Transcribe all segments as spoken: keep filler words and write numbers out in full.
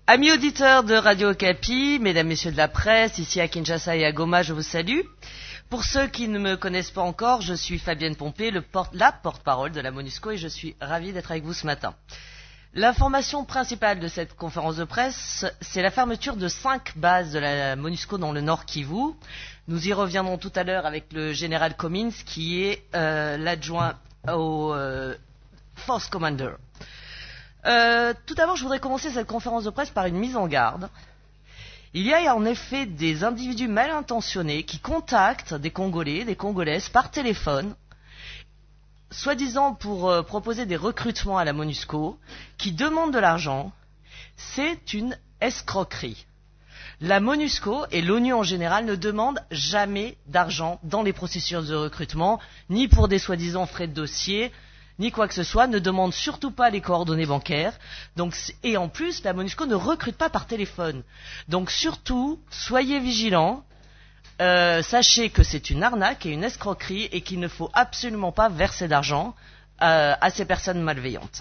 Amis auditeurs de Radio Okapi, mesdames, messieurs de la presse, ici à Kinshasa et à Goma, je vous salue. Pour ceux qui ne me connaissent pas encore, je suis Fabienne Pompé, le porte, la porte-parole de la MONUSCO, et je suis ravie d'être avec vous ce matin. L'information principale de cette conférence de presse, c'est la fermeture de cinq bases de la MONUSCO dans le Nord Kivu. Nous y reviendrons tout à l'heure avec le général Commins, qui est euh, l'adjoint au euh, Force Commander. Euh, tout d'abord, je voudrais commencer cette conférence de presse par une mise en garde. Il y a en effet des individus mal intentionnés qui contactent des Congolais, des Congolaises par téléphone, soi-disant pour euh, proposer des recrutements à la MONUSCO, qui demandent de l'argent. C'est une escroquerie. La MONUSCO et l'ONU en général ne demandent jamais d'argent dans les processus de recrutement, ni pour des soi-disant frais de dossier, ni quoi que ce soit, ne demande surtout pas les coordonnées bancaires. Donc, et en plus, la MONUSCO ne recrute pas par téléphone. Donc surtout, soyez vigilants, euh, sachez que c'est une arnaque et une escroquerie et qu'il ne faut absolument pas verser d'argent euh, à ces personnes malveillantes.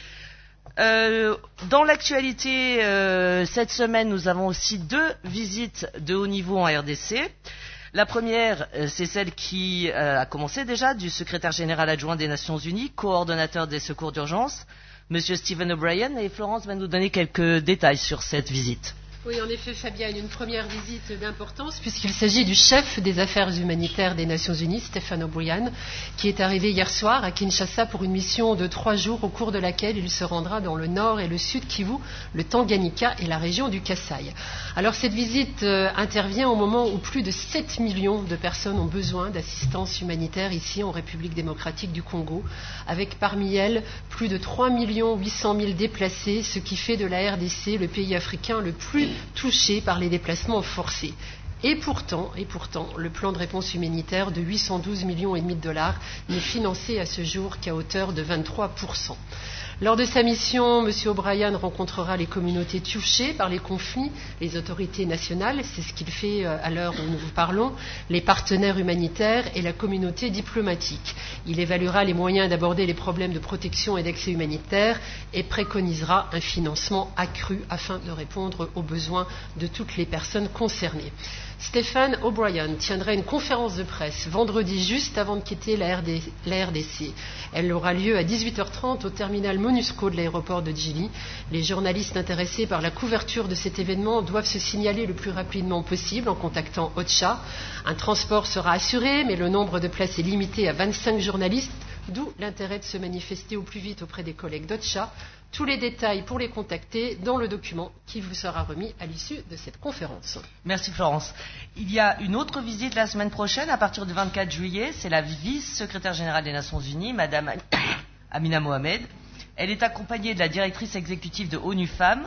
Euh, dans l'actualité, euh, cette semaine, nous avons aussi deux visites de haut niveau en R D C. La première, c'est celle qui euh, a commencé déjà, du secrétaire général adjoint des Nations Unies, coordonnateur des secours d'urgence, Monsieur Stephen O'Brien, et Florence va nous donner quelques détails sur cette visite. Oui, en effet, Fabienne, une première visite d'importance puisqu'il s'agit du chef des affaires humanitaires des Nations Unies, Stephen O'Brien, qui est arrivé hier soir à Kinshasa pour une mission de trois jours au cours de laquelle il se rendra dans le nord et le sud Kivu, le Tanganyika et la région du Kasaï. Alors cette visite euh, intervient au moment où plus de sept millions de personnes ont besoin d'assistance humanitaire ici en République démocratique du Congo, avec parmi elles plus de trois millions huit cent mille déplacés, ce qui fait de la R D C le pays africain le plus touché par les déplacements forcés. Et pourtant, et pourtant, le plan de réponse humanitaire de huit cent douze millions et demi de dollars n'est financé à ce jour qu'à hauteur de vingt-trois pour cent. Lors de sa mission, M. O'Brien rencontrera les communautés touchées par les conflits, les autorités nationales, c'est ce qu'il fait à l'heure où nous vous parlons, les partenaires humanitaires et la communauté diplomatique. Il évaluera les moyens d'aborder les problèmes de protection et d'accès humanitaire et préconisera un financement accru afin de répondre aux besoins de toutes les personnes concernées. Stephen O'Brien tiendra une conférence de presse vendredi juste avant de quitter la R D C. Elle aura lieu à dix-huit heures trente au terminal MONUSCO de l'aéroport de Djili. Les journalistes intéressés par la couverture de cet événement doivent se signaler le plus rapidement possible en contactant OCHA. Un transport sera assuré, mais le nombre de places est limité à vingt-cinq journalistes, d'où l'intérêt de se manifester au plus vite auprès des collègues d'OCHA. Tous les détails pour les contacter dans le document qui vous sera remis à l'issue de cette conférence. Merci Florence. Il y a une autre visite la semaine prochaine, à partir du vingt-quatre juillet. C'est la vice-secrétaire générale des Nations Unies, Madame Amina Mohamed. Elle est accompagnée de la directrice exécutive de ONU Femmes,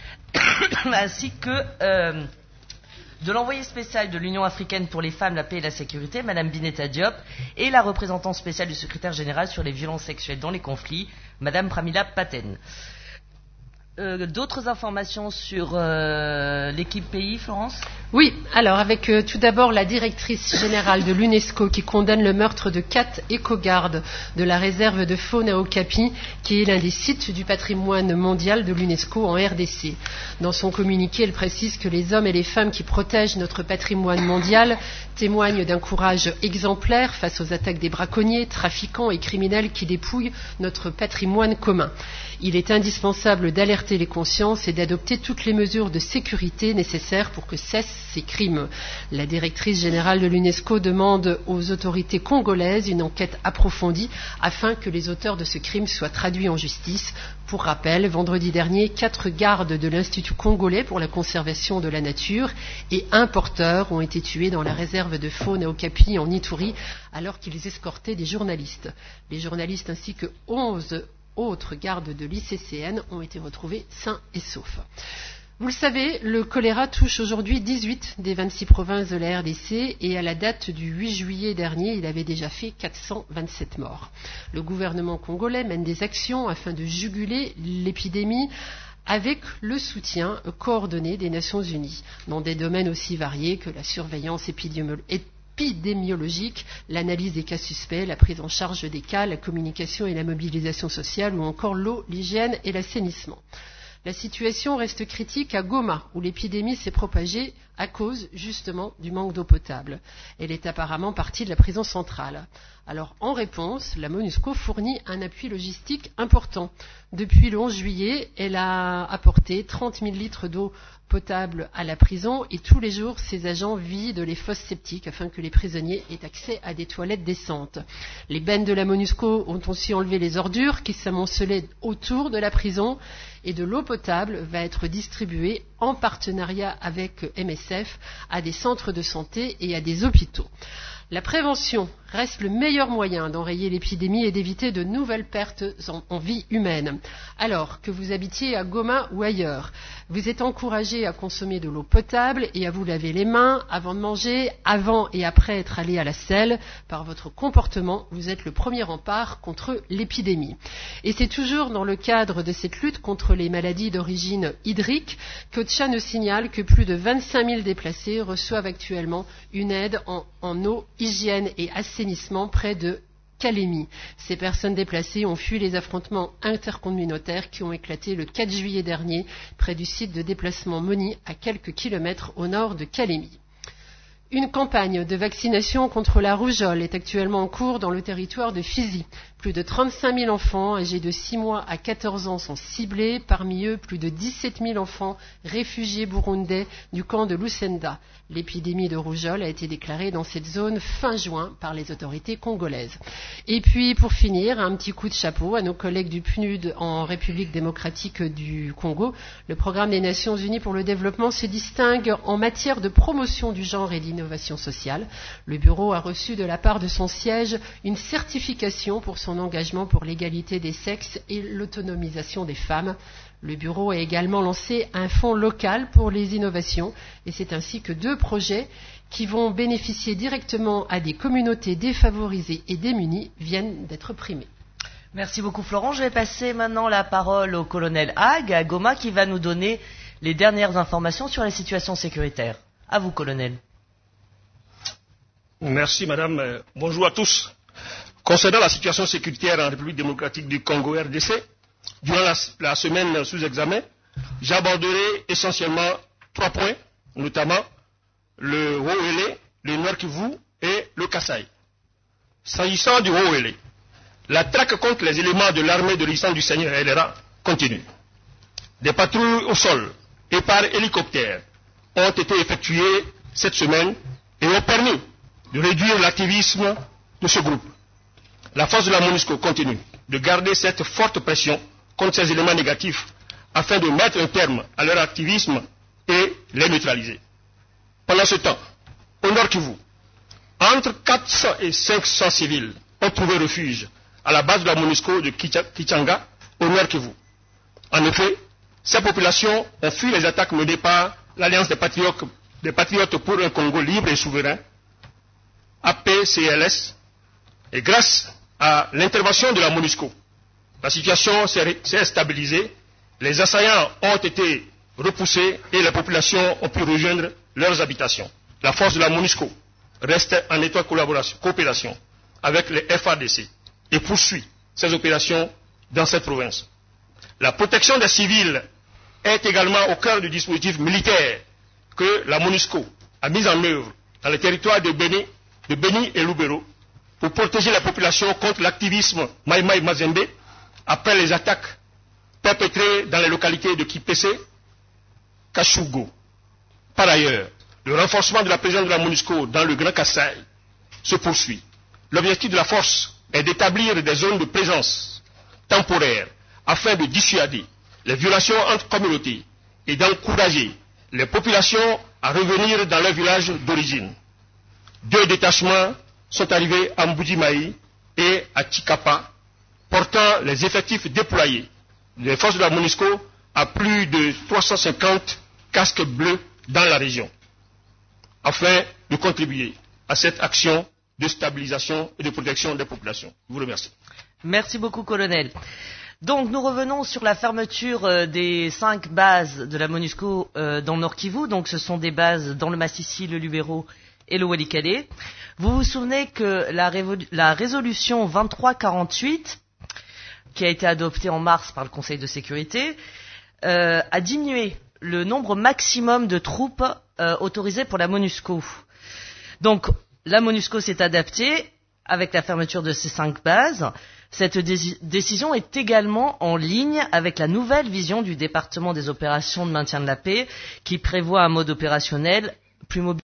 ainsi que euh, de l'envoyé spécial de l'Union africaine pour les femmes, la paix et la sécurité, Madame Bineta Diop, et la représentante spéciale du secrétaire général sur les violences sexuelles dans les conflits, Madame Pramila Paten. Euh, d'autres informations sur euh, l'équipe pays, Florence ? Oui, alors avec euh, tout d'abord la directrice générale de l'UNESCO qui condamne le meurtre de quatre éco-gardes de la réserve de faune à Okapi, qui est l'un des sites du patrimoine mondial de l'UNESCO en R D C. Dans son communiqué, elle précise que les hommes et les femmes qui protègent notre patrimoine mondial témoignent d'un courage exemplaire face aux attaques des braconniers, trafiquants et criminels qui dépouillent notre patrimoine commun. Il est indispensable d'alerter les consciences et d'adopter toutes les mesures de sécurité nécessaires pour que cessent ces crimes. La directrice générale de l'UNESCO demande aux autorités congolaises une enquête approfondie afin que les auteurs de ce crime soient traduits en justice. Pour rappel, vendredi dernier, quatre gardes de l'Institut congolais pour la conservation de la nature et un porteur ont été tués dans la réserve de faune à Okapi en Ituri alors qu'ils escortaient des journalistes. Les journalistes ainsi que onze autres gardes de l'I C C N ont été retrouvés sains et saufs. Vous le savez, le choléra touche aujourd'hui dix-huit des vingt-six provinces de la R D C et à la date du huit juillet dernier, il avait déjà fait quatre cent vingt-sept morts. Le gouvernement congolais mène des actions afin de juguler l'épidémie avec le soutien coordonné des Nations Unies, dans des domaines aussi variés que la surveillance épidémiologique, épidémiologique, l'analyse des cas suspects, la prise en charge des cas, la communication et la mobilisation sociale ou encore l'eau, l'hygiène et l'assainissement. La situation reste critique à Goma, où l'épidémie s'est propagée à cause justement du manque d'eau potable. Elle est apparemment partie de la prison centrale. Alors, en réponse, la MONUSCO fournit un appui logistique important. Depuis le onze juillet, elle a apporté trente mille litres d'eau potable à la prison et tous les jours, ses agents vident les fosses septiques afin que les prisonniers aient accès à des toilettes décentes. Les bennes de la MONUSCO ont aussi enlevé les ordures qui s'amoncelaient autour de la prison et de l'eau potable va être distribuée en partenariat avec M S F à des centres de santé et à des hôpitaux. La prévention reste le meilleur moyen d'enrayer l'épidémie et d'éviter de nouvelles pertes en, en vie humaine. Alors que vous habitiez à Goma ou ailleurs, vous êtes encouragé à consommer de l'eau potable et à vous laver les mains avant de manger, avant et après être allé à la selle. Par votre comportement, vous êtes le premier rempart contre l'épidémie. Et c'est toujours dans le cadre de cette lutte contre les maladies d'origine hydrique qu'Ocha nous signale que plus de vingt-cinq mille déplacés reçoivent actuellement une aide en, en eau, hygiène et assainissement près de Kalemi. Ces personnes déplacées ont fui les affrontements intercommunautaires qui ont éclaté le quatre juillet dernier près du site de déplacement Moni à quelques kilomètres au nord de Kalemi. Une campagne de vaccination contre la rougeole est actuellement en cours dans le territoire de Fizi. Plus de trente-cinq mille enfants âgés de six mois à quatorze ans sont ciblés, parmi eux plus de dix-sept mille enfants réfugiés burundais du camp de Lusenda. L'épidémie de rougeole a été déclarée dans cette zone fin juin par les autorités congolaises. Et puis pour finir, un petit coup de chapeau à nos collègues du P N U D en République démocratique du Congo. Le programme des Nations Unies pour le développement se distingue en matière de promotion du genre et de l'innovation sociale. Le bureau a reçu de la part de son siège une certification pour son engagement pour l'égalité des sexes et l'autonomisation des femmes. Le bureau a également lancé un fonds local pour les innovations et c'est ainsi que deux projets qui vont bénéficier directement à des communautés défavorisées et démunies viennent d'être primés. Merci beaucoup Florent. Je vais passer maintenant la parole au colonel Hague à Goma qui va nous donner les dernières informations sur la situation sécuritaire. À vous colonel. Merci madame. Bonjour à tous. Concernant la situation sécuritaire en République démocratique du Congo R D C, durant la, la semaine sous examen, j'aborderai essentiellement trois points, notamment le Haut-Élé, le Nord-Kivu et le Kasaï. S'agissant du Haut-Élé, la traque contre les éléments de l'armée de résistance du Seigneur L R A continue. Des patrouilles au sol et par hélicoptère ont été effectuées cette semaine et ont permis de réduire l'activisme de ce groupe. La force de la MONUSCO continue de garder cette forte pression contre ces éléments négatifs afin de mettre un terme à leur activisme et les neutraliser. Pendant ce temps, au Nord Kivu, entre quatre cents et cinq cents civils ont trouvé refuge à la base de la MONUSCO de Kichanga au Nord Kivu. En effet, ces populations ont fui les attaques menées par l'Alliance des Patriotes, des Patriotes pour un Congo libre et souverain, A P C L S, et grâce à l'intervention de la MONUSCO, la situation s'est stabilisée, les assaillants ont été repoussés et les populations ont pu rejoindre leurs habitations. La force de la MONUSCO reste en étroite coopération avec les F A R D C et poursuit ses opérations dans cette province. La protection des civils est également au cœur du dispositif militaire que la MONUSCO a mis en œuvre dans les territoires de Beni, de Beni et Lubero pour protéger la population contre l'activisme Maï Maï Mazembe après les attaques perpétrées dans les localités de Kipese, Kashugo. Par ailleurs, le renforcement de la présence de la MONUSCO dans le Grand Kasaï se poursuit. L'objectif de la force est d'établir des zones de présence temporaires afin de dissuader les violations entre communautés et d'encourager les populations à revenir dans leur village d'origine. Deux détachements sont arrivés à Mbujimaï et à Chikapa, portant les effectifs déployés des forces de la MONUSCO à plus de trois cent cinquante casques bleus dans la région, afin de contribuer à cette action de stabilisation et de protection des populations. Je vous remercie. Merci beaucoup, colonel. Donc, nous revenons sur la fermeture euh, des cinq bases de la MONUSCO euh, dans le Nord Kivu. Donc, ce sont des bases dans le Massissi, le Lubero et le Walikale. Vous vous souvenez que la, la résolution vingt-trois quarante-huit, qui a été adoptée en mars par le Conseil de sécurité, euh, a diminué le nombre maximum de troupes euh, autorisées pour la MONUSCO. Donc, la MONUSCO s'est adaptée avec la fermeture de ces cinq bases. Cette dé- décision est également en ligne avec la nouvelle vision du département des opérations de maintien de la paix qui prévoit un mode opérationnel plus mobile.